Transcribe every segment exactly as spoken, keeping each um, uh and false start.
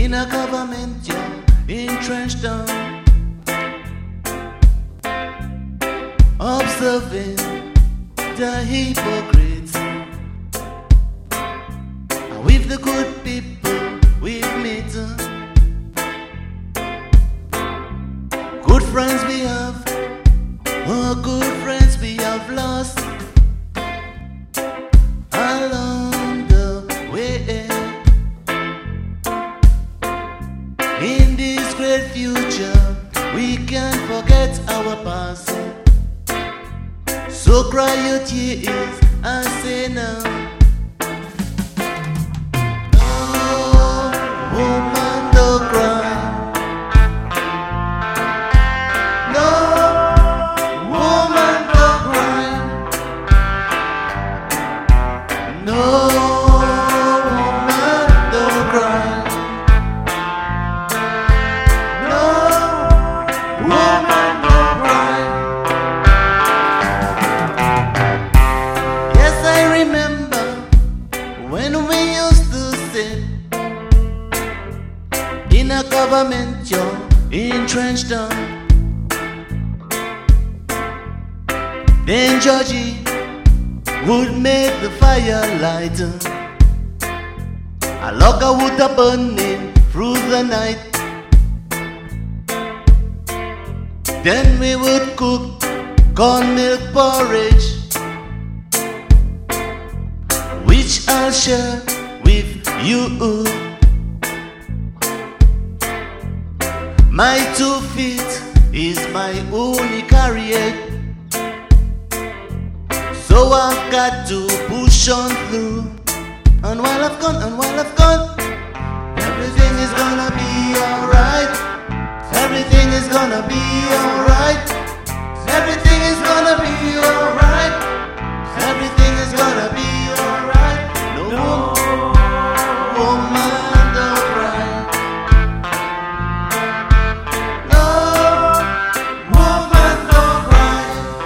in a government you're entrenched down, observing the hypocrites. And with the good people we've met, good friends we have, oh good friends we have lost along the way. In this great future, we can't forget our past. So cry your tears and say now. No, woman, don't cry. No, woman, don't cry. No, woman, don't cry. Woman, don't cry. Yes, I remember when we used to sit in a government you're entrenched down. Then Georgie would make the fire lighter. A log would have burning through the night. Then we would cook corn milk porridge, which I'll share with you. My two feet is my only carriage, so I've got to push on through. And while I've gone, and while I've gone, everything is gonna be alright. Everything is gonna be alright. Everything is gonna be alright. Everything is gonna be alright. No, woman, don't cry. No, woman, don't cry.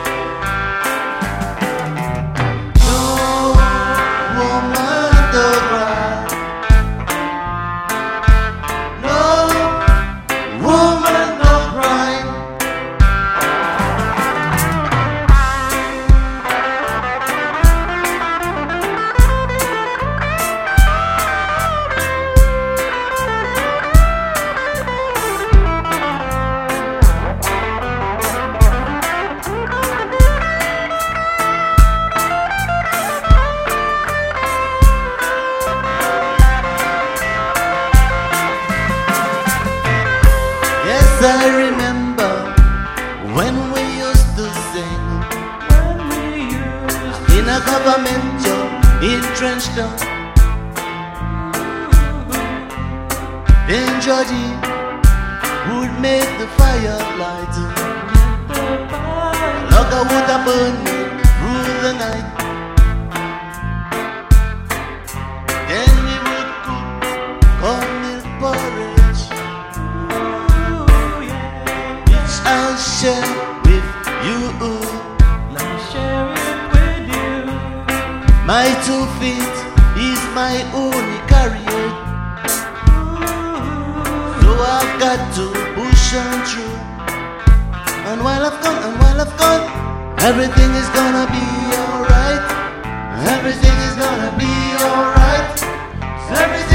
No, woman, don't cry. No, woman, don't cry. Yes, I remember when we used to sing in a government you're entrenched down. Then Georgie would make the fire light. Log would have burning through the night. Then we would cook corn milk porridge, which I'll share with you. My two feet is my only carriage, so I've got to push on through. And while I've gone, and while I've gone, everything is gonna be alright. Everything is gonna be alright. Everything